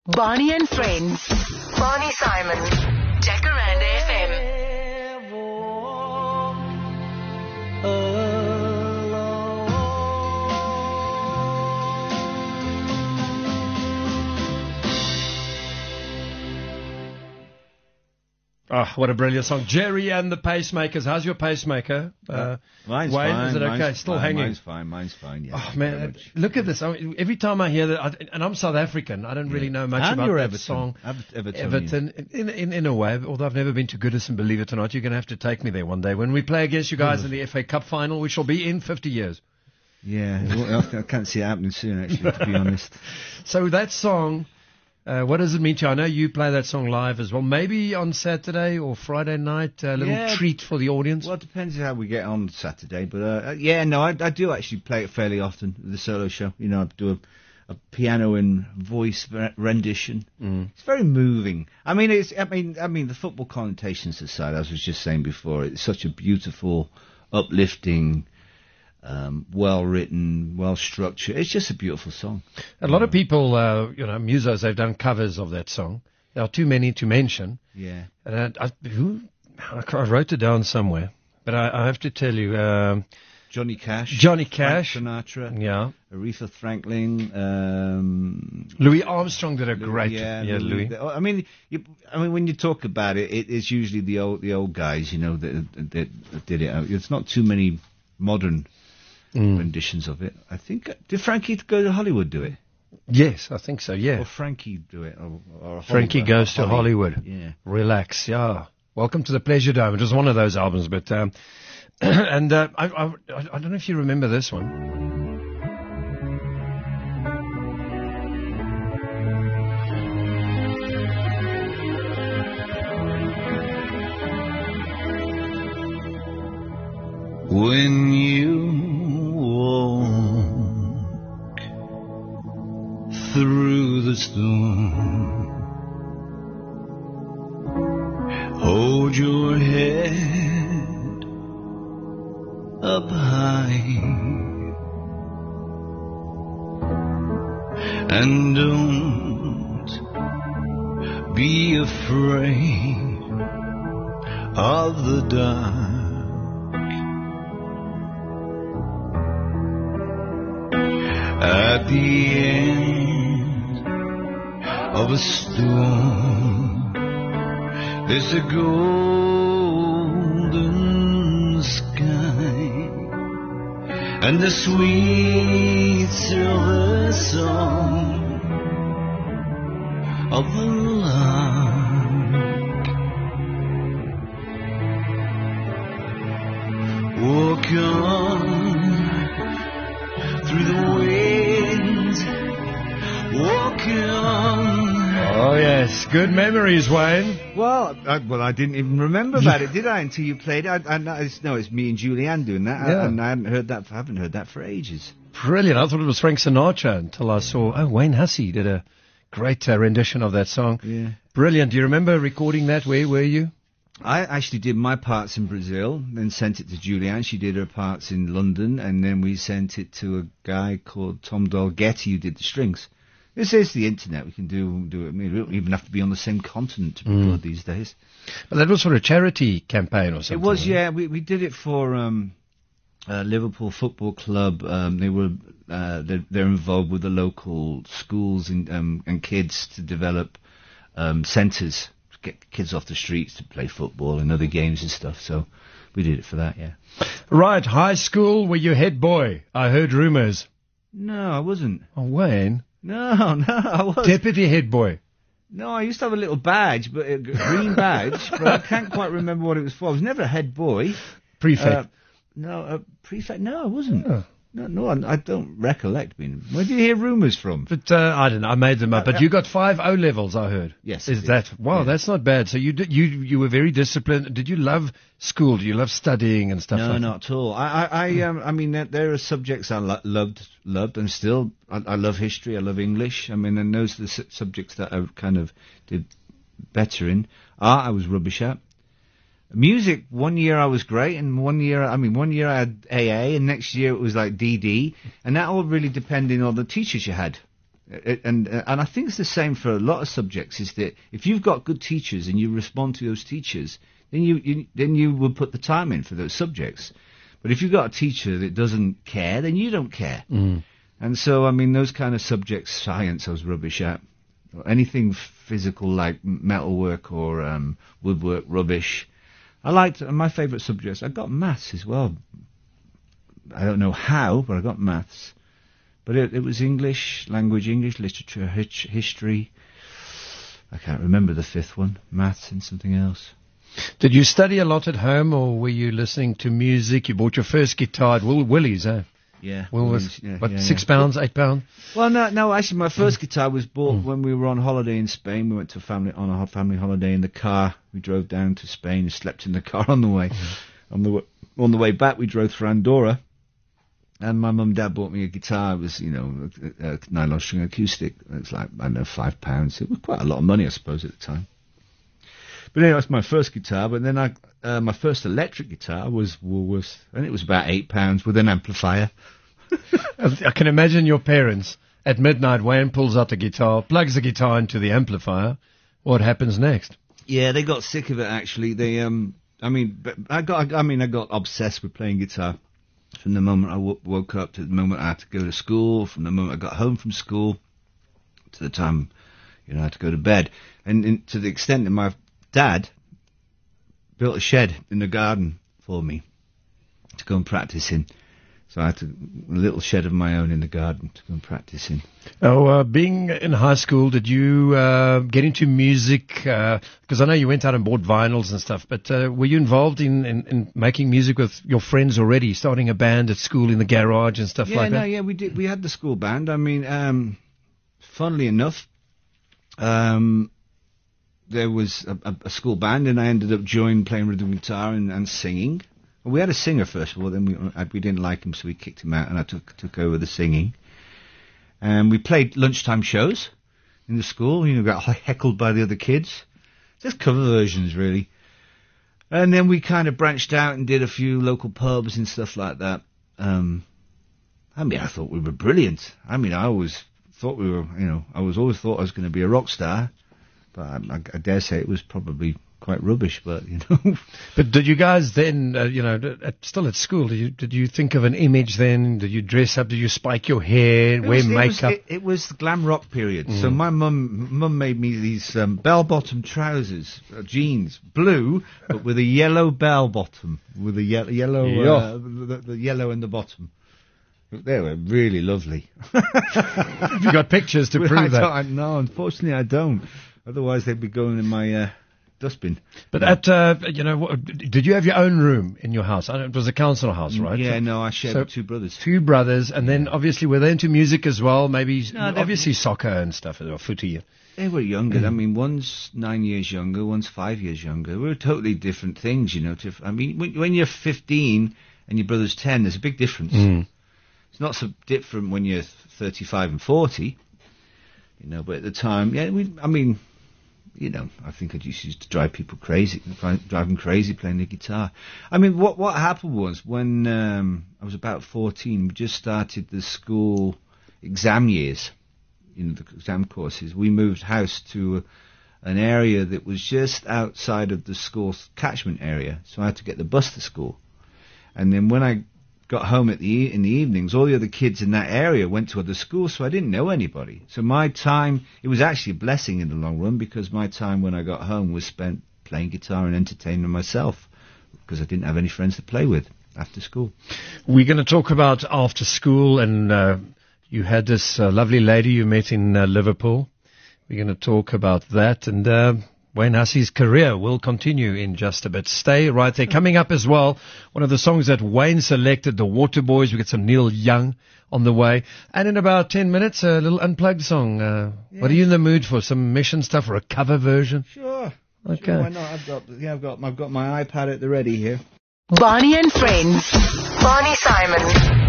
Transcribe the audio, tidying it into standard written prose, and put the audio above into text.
Barney and Friends. Barney Simon. Jacaranda FM. Oh, what a brilliant song. Jerry and the Pacemakers. How's your pacemaker? Mine's Wayne, fine. is it okay? Still hanging? Mine's fine, yeah. Oh, man, look at this. I mean, every time I hear that, and I'm South African, I don't really know much about that song. Everton, in a way, although I've never been to Goodison, believe it or not, you're going to have to take me there one day. When we play against you guys in the FA Cup final, we shall be in 50 years. Yeah, I can't see it happening soon, actually, to be honest. So that song... what does it mean to you? I know you play that song live as well. Maybe on Saturday or Friday night, a little treat for the audience. Well, it depends how we get on Saturday. But, I do actually play it fairly often with the solo show. You know, I do a piano and voice rendition. It's very moving. I mean, the football connotations aside, as I was just saying before, it's such a beautiful, uplifting... well-written, well-structured. It's just a beautiful song. A lot of people, musos, they've done covers of that song. There are too many to mention. Yeah. And I wrote it down somewhere, but I have to tell you... Johnny Cash. Frank Sinatra. Yeah. Aretha Franklin. Louis Armstrong did a great... Louis. I mean, when you talk about it, it's usually the old guys, you know, that did it. It's not too many modern... renditions of it. I think, did Frankie Go to Hollywood do it? Yes, I think so, yeah. Or Frankie do it? Or Frankie Goes to Hollywood. Yeah. Relax, yeah. Welcome to the Pleasure Dome. It was one of those albums, but... I don't know if you remember this one. When you walk through the storm, hold your head up high and don't be afraid of the dark. At the end of a storm, there's a golden sky and the sweet silver song of the lark. Walk on through the wind, walking on. Oh, yes. Good memories, Wayne. Well, I didn't even remember about it, did I, until you played it? It's me and Julianne doing that, and I haven't heard that for ages. Brilliant. I thought it was Frank Sinatra until I saw, Wayne Hussey did a great rendition of that song. Yeah. Brilliant. Do you remember recording that? Where were you? I actually did my parts in Brazil, then sent it to Julianne. She did her parts in London, and then we sent it to a guy called Tom Dolgetty who did the strings. This is the internet. We can do it. I mean, we don't even have to be on the same continent to record these days. But that was for a charity campaign or something. It was, yeah. We did it for Liverpool Football Club. They're involved with the local schools and kids to develop centres. Get kids off the streets to play football and other games and stuff. So we did it for that, yeah. Right, high school, were you head boy? I heard rumours. No, I wasn't. Oh, Wayne? No, I wasn't. Deputy head boy? No, I used to have a little badge, but a green badge, but I can't quite remember what it was for. I was never a head boy. Prefect? Prefect? No, I wasn't. Oh. No, I don't recollect being. Where did you hear rumours from? But I don't know. I made them up. But you got 5 O levels, I heard. Yes. Is that wow? Yeah. That's not bad. So you were very disciplined. Did you love school? Do you love studying and stuff? No, like not at all. I mean, there are subjects I loved, and still I love history. I love English. I mean, and those are the subjects that I kind of did better in. Art, I was rubbish at. Music, one year I was great, and one year I had AA, and next year it was like DD, and that all really depended on the teachers you had. And I think it's the same for a lot of subjects, is that if you've got good teachers and you respond to those teachers, then you will put the time in for those subjects. But if you've got a teacher that doesn't care, then you don't care. And so, I mean, those kind of subjects, science I was rubbish at. Anything physical like metalwork or woodwork, rubbish. I liked my favourite subjects. I got maths as well. I don't know how, but I got maths. But it was English language, English literature, history. I can't remember the fifth one. Maths and something else. Did you study a lot at home, or were you listening to music? You bought your first guitar at Willie's, eh? Yeah. Willie's, £6, £8? Well, no. Actually, my first guitar was bought when we were on holiday in Spain. We went to on a family holiday in the car. We drove down to Spain and slept in the car on the way. On the way back, we drove through Andorra. And my mum and dad bought me a guitar. It was, a nylon string acoustic. It was like, I don't know, £5. It was quite a lot of money, I suppose, at the time. But anyway, that's my first guitar. But then my first electric guitar was Woolworths, and it was about £8 with an amplifier. I can imagine your parents at midnight. Wayne pulls out the guitar, plugs the guitar into the amplifier. What happens next? Yeah, they got sick of it. Actually, I got obsessed with playing guitar from the moment I woke up to the moment I had to go to school. From the moment I got home from school to the time I had to go to bed, and to the extent that my dad built a shed in the garden for me to go and practice in. So I had a little shed of my own in the garden to go and practice in. Oh, being in high school, did you get into music? Because I know you went out and bought vinyls and stuff, but were you involved in making music with your friends already, starting a band at school in the garage and stuff like that? Yeah, we did. We had the school band. I mean, funnily enough, there was a school band, and I ended up playing rhythm guitar and singing. Well, we had a singer first of all, then we didn't like him, so we kicked him out, and I took over the singing. And we played lunchtime shows in the school. Got heckled by the other kids. Just cover versions, really. And then we kind of branched out and did a few local pubs and stuff like that. I thought we were brilliant. I always thought we were, I always thought I was going to be a rock star. But I dare say it was probably quite rubbish, but But did you guys then, still at school, did you think of an image then? Did you dress up? Did you spike your hair, wear makeup? It was the glam rock period. So my mum made me these bell-bottom trousers, jeans, blue, but with a yellow bell bottom, with a yellow, the yellow in the bottom. They were really lovely. Have you got pictures to prove that? No, unfortunately I don't. Otherwise they'd be going in my dustbin. But did you have your own room in your house? It was a council house, right? Yeah, no, I shared with two brothers. Two brothers, and then obviously were they into music as well? Maybe, obviously soccer and stuff, or footy. They were younger. One's 9 years younger, one's 5 years younger. We were totally different things, when you're 15 and your brother's 10, there's a big difference. It's not so different when you're 35 and 40, but at the time, I think I just used to drive people crazy, drive them crazy playing the guitar. What happened was when I was about 14, we just started the school exam years, the exam courses. We moved house to an area that was just outside of the school's catchment area, so I had to get the bus to school. And then when I got home in the evenings, all the other kids in that area went to other schools, so I didn't know anybody. So my time, it was actually a blessing in the long run, because my time when I got home was spent playing guitar and entertaining myself, because I didn't have any friends to play with after school. We're going to talk about after school, and you had this lovely lady you met in Liverpool. We're going to talk about that, and Wayne Hussey's career will continue in just a bit. Stay right there. Coming up as well, one of the songs that Wayne selected, The Waterboys. We get some Neil Young on the way. And in about 10 minutes, a little unplugged song. What are you in the mood for? Some mission stuff or a cover version? Sure. Okay. Sure, why not? I've got my iPad at the ready here. Barney and Friends. Barney Simon.